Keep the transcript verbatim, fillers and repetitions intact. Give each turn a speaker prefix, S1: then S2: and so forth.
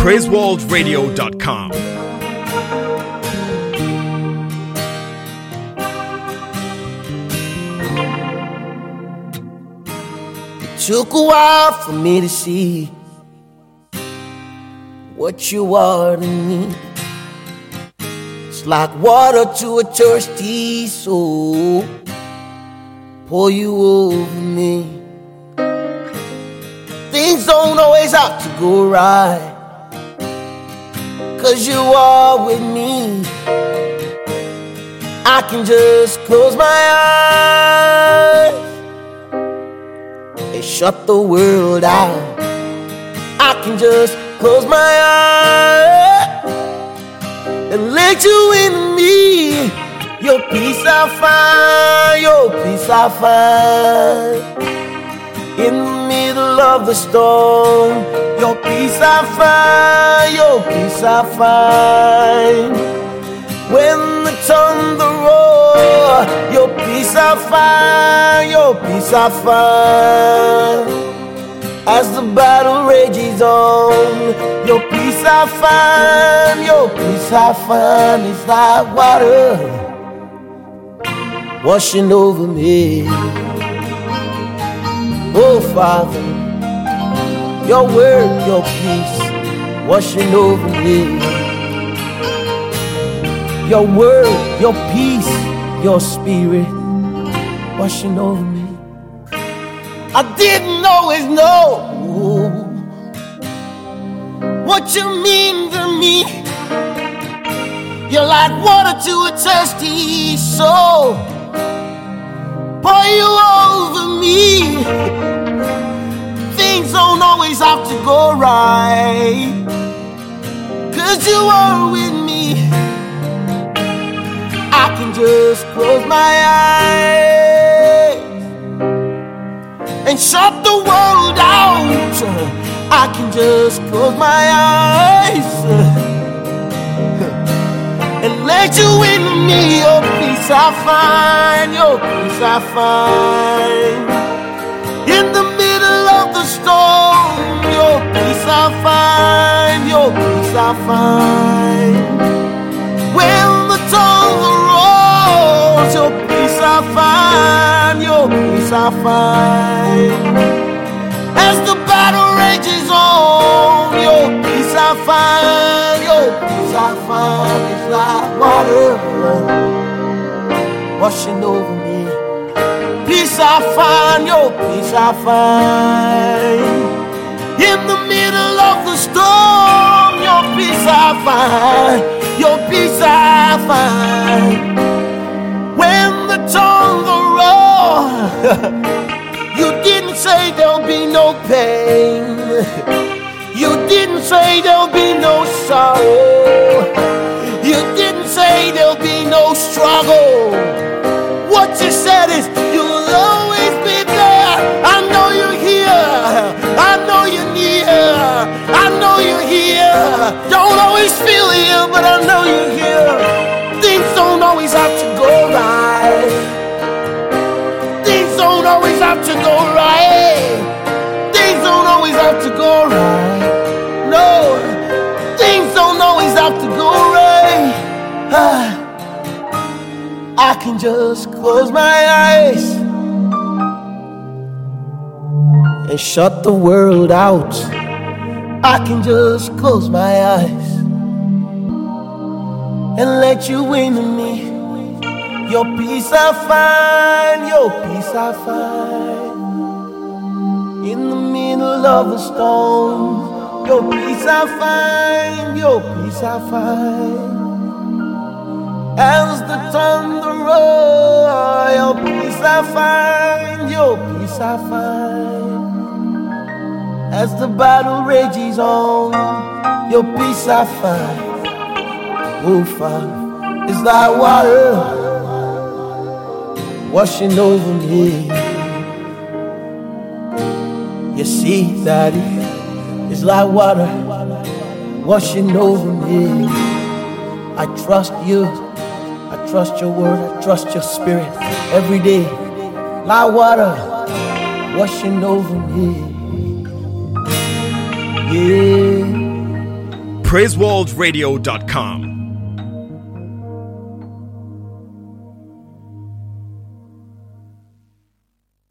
S1: praise world radio dot com.
S2: It took a while for me to see what you are to me. It's like water to a thirsty soul. Pour you over me. Things don't always have to go right, 'cause you are with me. I can just close my eyes and shut the world out. I can just close my eyes and let you into me. Your peace I find, your peace I find in the middle of the storm. Your peace I find, your peace I find when the thunder roars. Your peace I find, your peace I find as the battle rages on. Your peace I find, your peace I find is like water washing over me. Oh Father, your word, your peace washing over me. Your word, your peace, your spirit washing over me. I didn't always know what you mean to me. You're like water to a thirsty soul. Pour you over me. Things don't always have to go right, 'cause you are with me. I can just close my eyes and shut the world out. I can just close my eyes and let you into me. Your peace I find, your peace I find in the middle of the storm. Your peace I find, your peace I find when the thunder rolls. Your peace I find, your peace I find as the battle rages on. Your peace I find, your peace I find is like water washing over me. Peace I find, your peace I find in the middle of the storm. Your peace I find, your peace I find when the thunder roars. You didn't say there'll be no pain. You didn't say there'll be no sorrow. You didn't say there'll be no struggle. What you said is you'll always be there. I know you're here. I know you're near. I know you're here. Don't always feel here, but I know you're here. Things don't always have to go right. Things don't always have to go right. Things don't always have to go right. No, things don't always have to go right. I can just close my eyes and shut the world out. I can just close my eyes and let you into me. Your peace I find, your peace I find in the middle of the storm. Your peace I find, your peace I find as the thunder roars. Your peace I find, your peace I find as the battle rages on. Your peace I find, oh Father, is like water washing over me. You see, Daddy, it's like water washing over me. I trust you, I trust your word, I trust your spirit every day. Like water washing over me. Yeah.
S1: praise world radio dot com.